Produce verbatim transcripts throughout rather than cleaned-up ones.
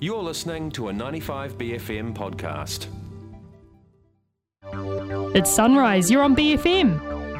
You're listening to a ninety-five B F M podcast. It's Sunrise, you're on B F M.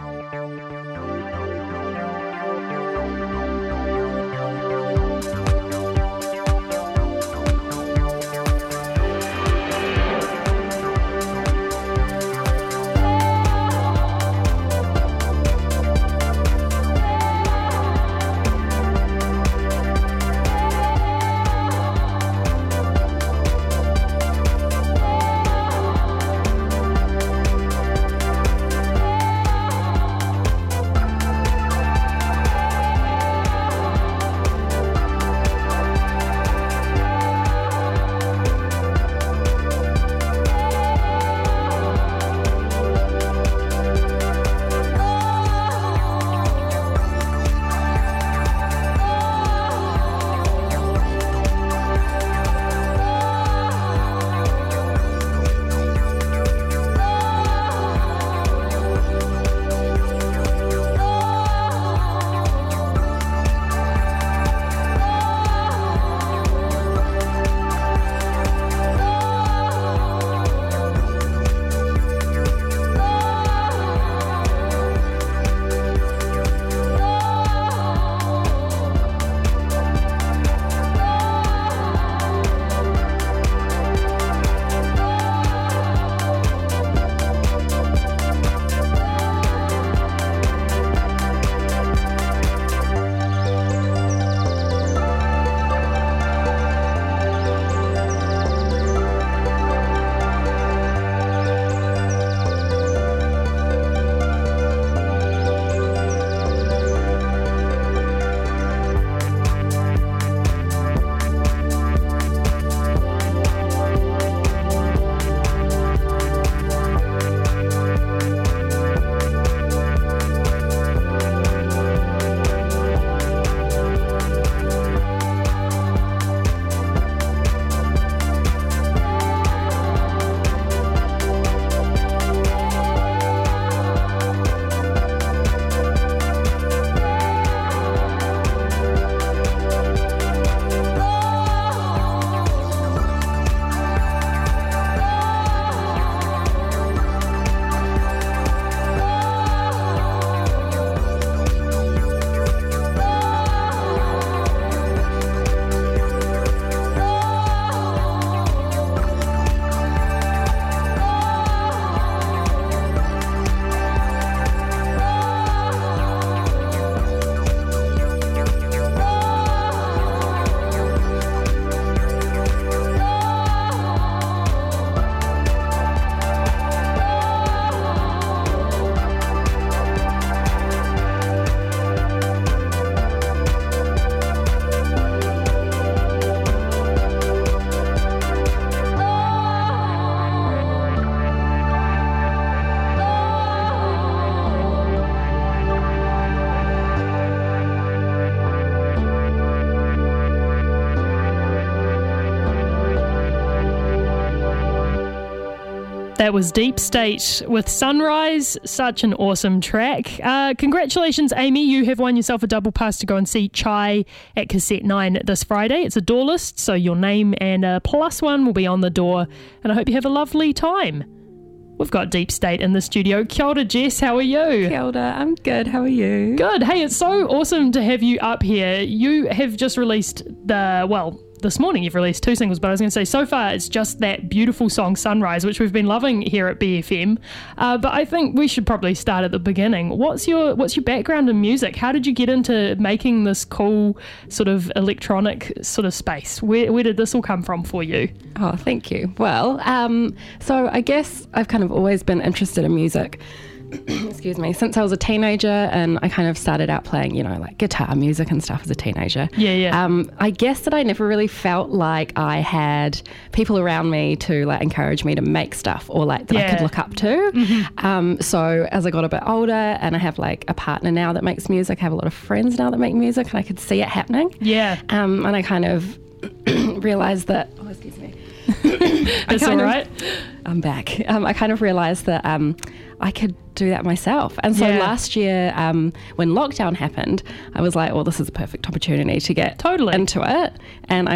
That was Deep State with Sunrise. Such an awesome track. Uh, congratulations, Amy. You have won yourself a double pass to go and see Chai at Cassette nine this Friday. It's a door list, so your name and a plus one will be on the door. And I hope you have a lovely time. We've got Deep State in the studio. Kia ora, Jess. How are you? Kia ora. I'm good. How are you? Good. Hey, it's so awesome to have you up here. You have just released the, well, this morning you've released two singles, but I was going to say so far it's just that beautiful song Sunrise, which we've been loving here at B F M. Uh, but I think we should probably start at the beginning. What's your what's your background in music? How did you get into making this cool sort of electronic sort of space? Where where did this all come from for you? Oh, thank you. Well, um, so I guess I've kind of always been interested in music. excuse me, since I was a teenager, and I kind of started out playing, you know, like guitar music and stuff as a teenager. Yeah, yeah. Um, I guess that I never really felt like I had people around me to like encourage me to make stuff or like that yeah. I could look up to. Mm-hmm. Um, so as I got a bit older and I have like a partner now that makes music, I have a lot of friends now that make music, and I could see it happening. Yeah. Um, and I kind of realised that, oh, excuse me. That's all right. Of, I'm back. Um, I kind of realised that um, I could do that myself. And so yeah. last year, um, when lockdown happened, I was like, well, this is a perfect opportunity to get totally into it. And I got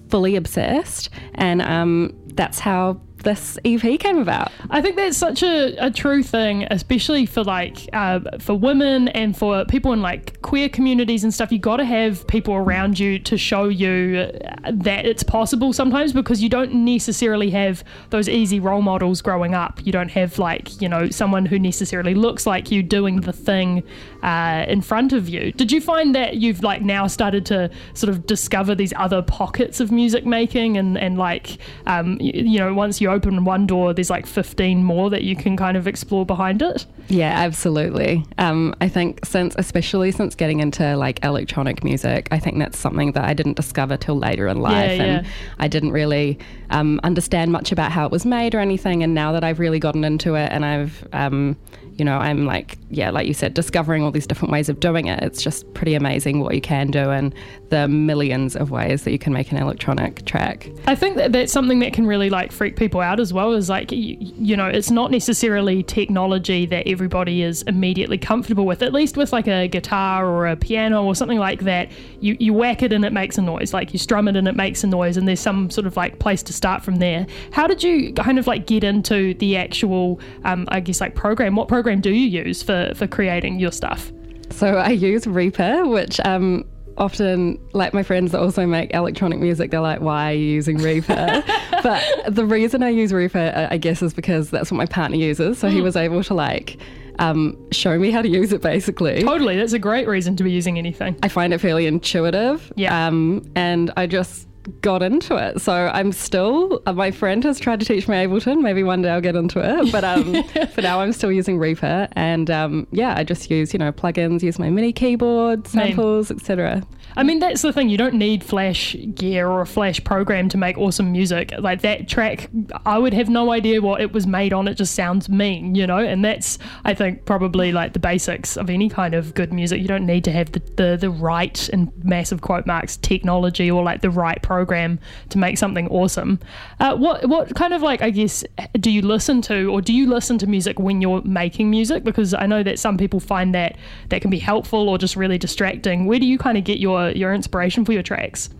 fully obsessed, and um, that's how this E P came about. I think that's such a, a true thing, especially for like uh, for women and for people in like queer communities and stuff. You got to have people around you to show you that it's possible sometimes, because you don't necessarily have those easy role models growing up. You don't have like, you know, someone who necessarily looks like you doing the thing uh, in front of you. Did you find that you've like now started to sort of discover these other pockets of music making, and, and like, um, you, you know, once you open one door, there's like fifteen more that you can kind of explore behind it? Yeah, absolutely. Um, I think since, especially since getting into like electronic music, I think that's something that I didn't discover till later in life. Yeah, and yeah. I didn't really um, understand much about how it was made or anything. And now that I've really gotten into it, and I've, um, you know, I'm like, yeah, like you said, discovering all these different ways of doing it. It's just pretty amazing what you can do, and the millions of ways that you can make an electronic track. I think that that's something that can really like freak people out as well, is like, you, you know, it's not necessarily technology that everybody is immediately comfortable with, at least with like a guitar or a piano or something like that. You, you whack it and it makes a noise, like you strum it and it makes a noise, and there's some sort of like place to start from there. How did you kind of like get into the actual, um, I guess like program? What program do you use for, for creating your stuff? So I use Reaper, which um, often, like my friends that also make electronic music, they're like, why are you using Reaper? But the reason I use Reaper, I guess, is because that's what my partner uses. So mm. he was able to like um, show me how to use it, basically. Totally. That's a great reason to be using anything. I find it fairly intuitive. Yeah. Um, and I just got into it. So I'm still, uh, my friend has tried to teach me Ableton. Maybe one day I'll get into it. But um, for now, I'm still using Reaper. And um, yeah, I just use, you know, plugins, use my MIDI keyboard, samples, et cetera. I mean, that's the thing. You don't need Flash gear or a Flash program to make awesome music. Like that track, I would have no idea what it was made on. It just sounds mean, you know? And that's, I think, probably like the basics of any kind of good music. You don't need to have the, the, the right, and massive quote marks, technology or like the right program to make something awesome. Uh, what, what kind of like, I guess, do you listen to, or do you listen to music when you're making music? Because I know that some people find that that can be helpful or just really distracting. Where do you kind of get your your inspiration for your tracks?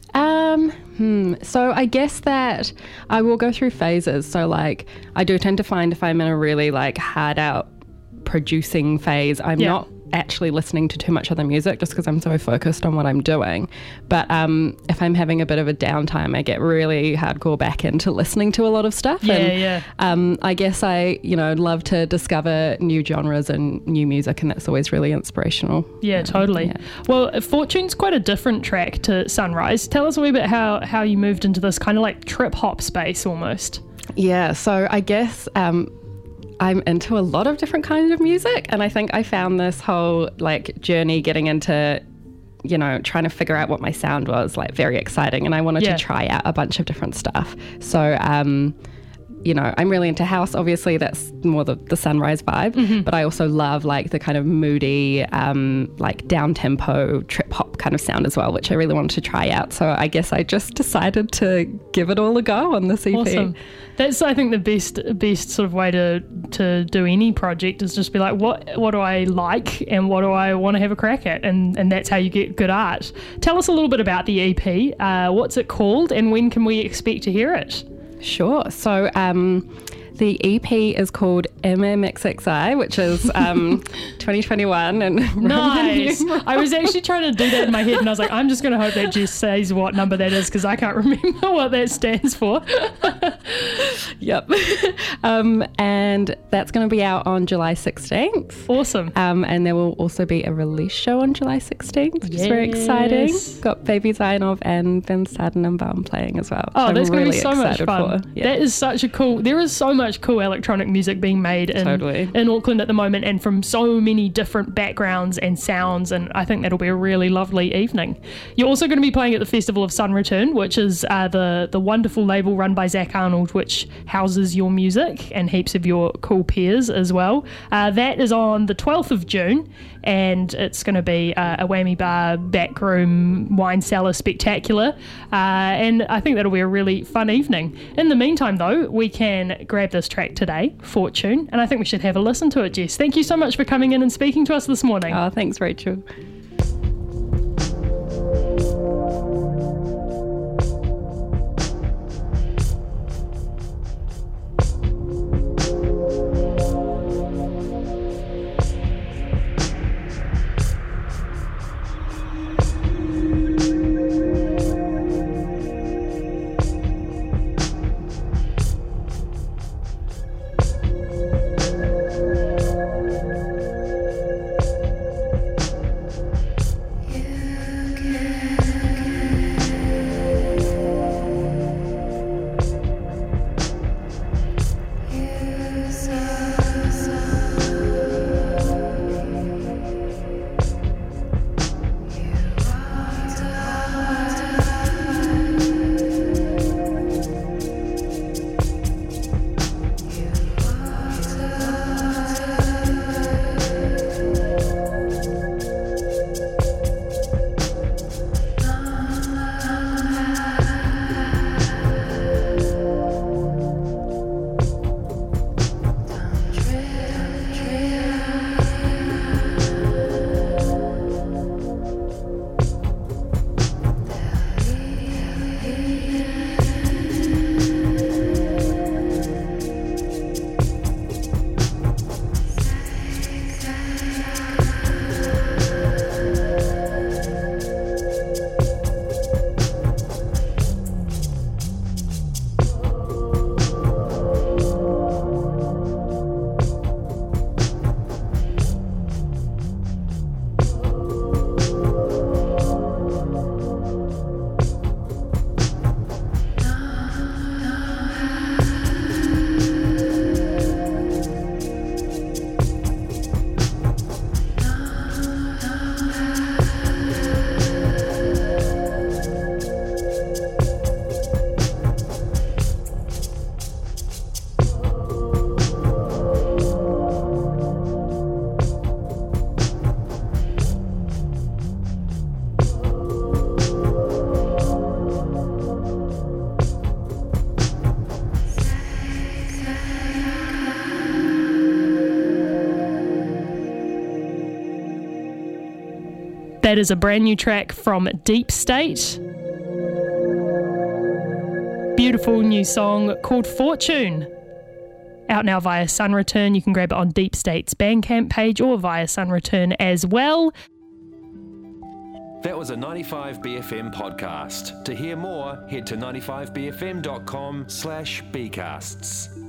Um, hmm. So I guess that I will go through phases. So like I do tend to find if I'm in a really like hard out producing phase, I'm yeah. not actually listening to too much other music just because I'm so focused on what I'm doing. But um, if I'm having a bit of a downtime, I get really hardcore back into listening to a lot of stuff. Yeah, and, yeah. Um, I guess I, you know, love to discover new genres and new music, and that's always really inspirational. Yeah, totally. Yeah. Well, Fortune's quite a different track to Sunrise. Tell us a wee bit how, how you moved into this kind of like trip hop space almost. Yeah, so I guess um, I'm into a lot of different kinds of music, and I think I found this whole like journey getting into, you know, trying to figure out what my sound was like very exciting, and I wanted yeah. to try out a bunch of different stuff. So um you know, I'm really into house, obviously that's more the, the Sunrise vibe, mm-hmm. but I also love like the kind of moody, um, like down tempo trip hop kind of sound as well, which I really wanted to try out. So I guess I just decided to give it all a go on this E P. Awesome. That's, I think, the best best sort of way to to do any project is just be like, what what do I like and what do I want to have a crack at? And, and that's how you get good art. Tell us a little bit about the E P. Uh, what's it called and when can we expect to hear it? Sure. So um, the E P is called M M X X I, which is um, twenty twenty-one. And nice. I was actually trying to do that in my head, and I was like, I'm just going to hope that Jess says what number that is, because I can't remember what that stands for. Yep. um, and that's going to be out on July sixteenth. Awesome. Um, and there will also be a release show on July sixteenth, which yes. is very exciting. Got Baby Zainov and Ben Sadden and Baum playing as well. Oh, that's really going to be so much fun. Yeah. That is such a cool, there is so much cool electronic music being made in, totally. in Auckland at the moment, and from so many different backgrounds and sounds, and I think that'll be a really lovely evening. You're also going to be playing at the Festival of Sun Return, which is uh, the, the wonderful label run by Zach Arnold, which houses your music and heaps of your cool peers as well. Uh, that is on the twelfth of June, and it's going to be uh, a whammy bar, backroom, wine cellar spectacular, uh, and I think that'll be a really fun evening. In the meantime, though, we can grab this track today, Fortune, and I think we should have a listen to it, Jess. Thank you so much for coming in and speaking to us this morning. Oh, thanks, Rachel. That is a brand new track from Deep State. Beautiful new song called Fortune. Out now via Sun Return. You can grab it on Deep State's Bandcamp page or via Sun Return as well. That was a ninety-five B F M podcast. To hear more, head to ninety-five b f m dot com slash bcasts.